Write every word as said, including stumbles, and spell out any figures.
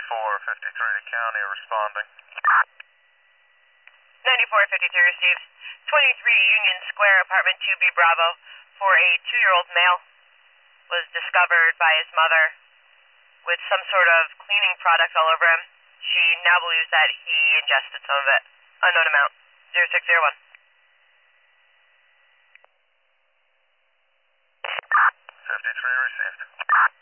ninety-four fifty-three to county responding. ninety-four fifty-three received. twenty-three Union Square, apartment two B Bravo, for a two-year-old male was discovered by his mother with some sort of cleaning product all over him. She now believes that he ingested some of it. Unknown amount. zero six zero one. fifty-three received.